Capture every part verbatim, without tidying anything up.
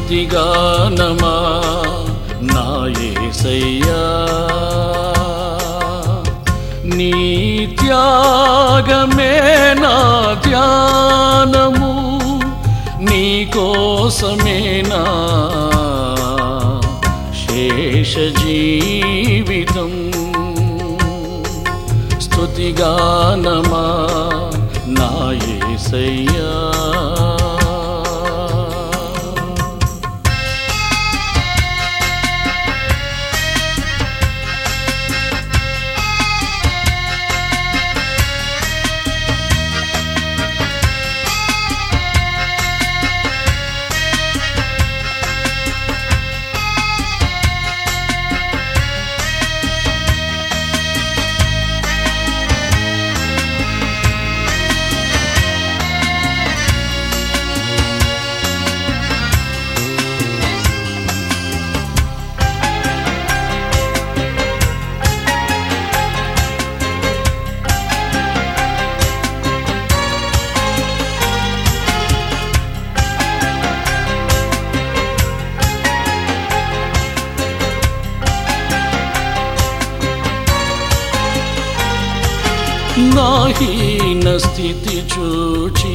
స్తుతిగానమా నా యేసయ్యా నీ త్యాగమే నా ధ్యానము నీ కోసమే నా శేష జీవితం స్తుతిగానమా నా యేసయ్యా నా హీన స్థితి చూచి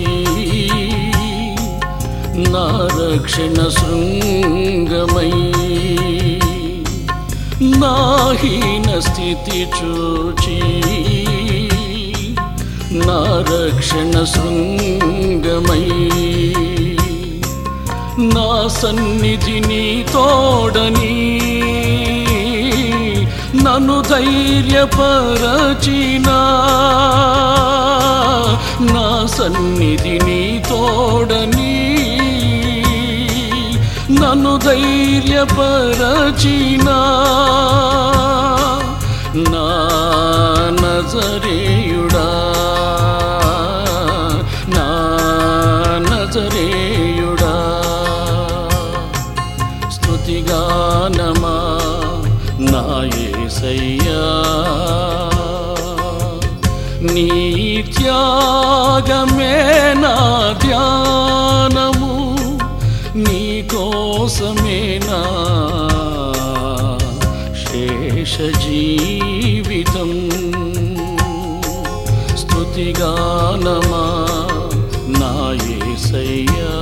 నా రక్షణ శృంగమై నా హీన స్థితి చూచి నా రక్షణ శృంగమై నా సన్నిధిని తోడని నన్ను ధైర్యపరచినా నా సన్నిధిని తోడని నన్ను ధైర్యపరచినా నా నజరేయుడా నా నజరేయుడా స్తుతిగానమా నా యేసయ్యా నీ త్యాగమే నా ధ్యానము నీ కోసమే నా శేష జీవితం స్తుతిగానమా నా యేసయ్యా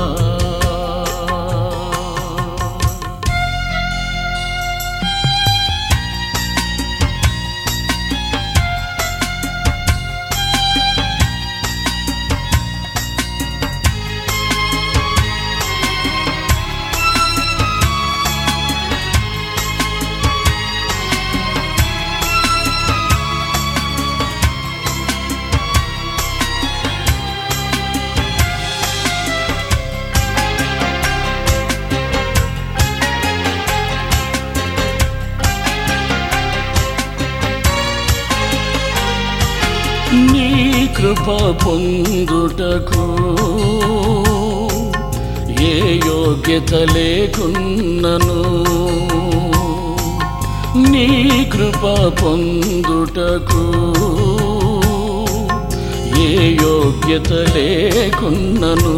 నీ కృప పొందుటకు ఏ యోగ్యత లేకున్నను నీ కృప పొందుటకు ఏ యోగ్యత లేకున్నను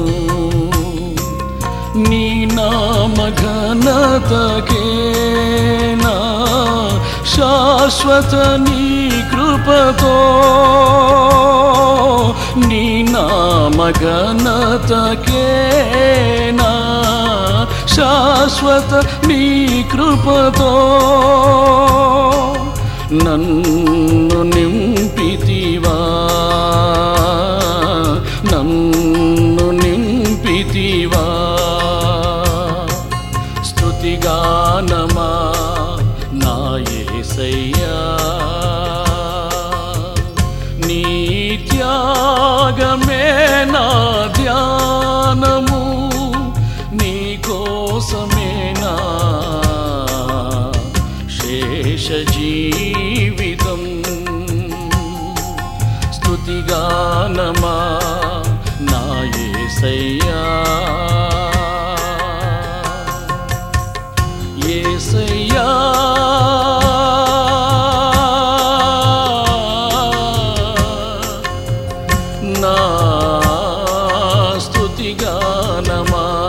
నీ నామ ఘనతకే నా శాశ్వత నీ కృపతో నీ నామ ఘనతకే నా శాశ్వత నీ కృపతో నన్ను నింపితివా నన్ను నింపితివా స్తుతిగానమా నా యేసయ్యా నీ త్యాగమే నా ధ్యానము నీ కోసమే నా శేష జీవితం స్తుతిగానమా నా యేసయ్యా యేసయ్యా నా స్తుతిగానమా